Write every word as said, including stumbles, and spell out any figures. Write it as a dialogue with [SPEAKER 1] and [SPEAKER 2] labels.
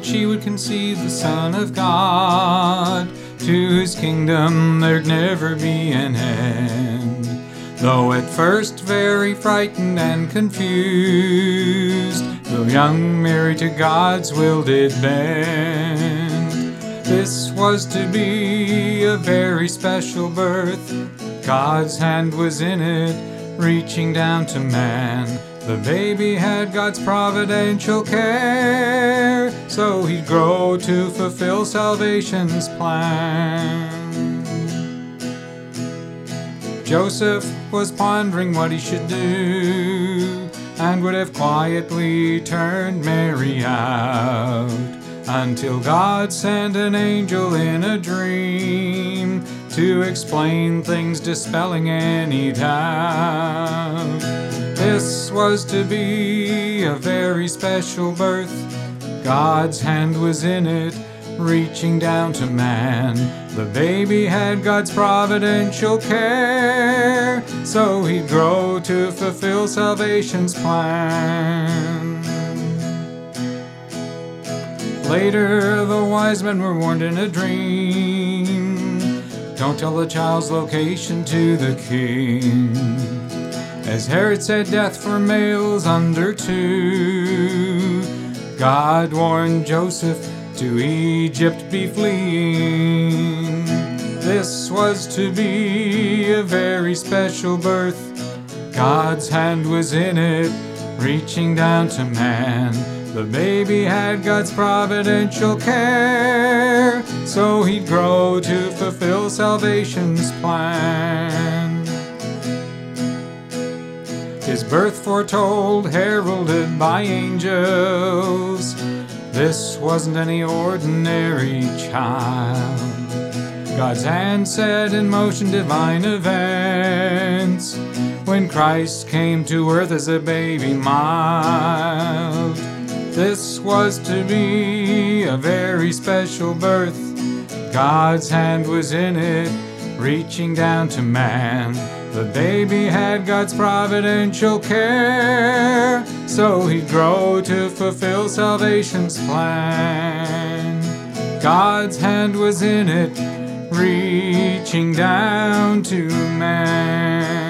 [SPEAKER 1] she would conceive the Son of God. To his kingdom there'd never be an end. Though at first very frightened and confused, the young Mary to God's will did bend. This was to be a very special birth. God's hand was in it, reaching down to man. The baby had God's providential care, so he'd grow to fulfill salvation's plan. Joseph was pondering what he should do, and would have quietly turned Mary out, until God sent an angel in a dream to explain things, dispelling any doubt. This was to be a very special birth. God's hand was in it, reaching down to man. The baby had God's providential care, so he'd grow to fulfill salvation's plan. Later, the wise men were warned in a dream, don't tell the child's location to the king. As Herod said, death for males under two, God warned Joseph to Egypt be fleeing. This was to be a very special birth. God's hand was in it, reaching down to man. The baby had God's providential care, so he'd grow to fulfill salvation's plan. His birth foretold, heralded by angels. This wasn't any ordinary child. God's hand set in motion divine events when Christ came to earth as a baby mild. This was to be a very special birth. God's hand was in it, reaching down to man. The baby had God's providential care, so he'd grow to fulfill salvation's plan. God's hand was in it, reaching down to man.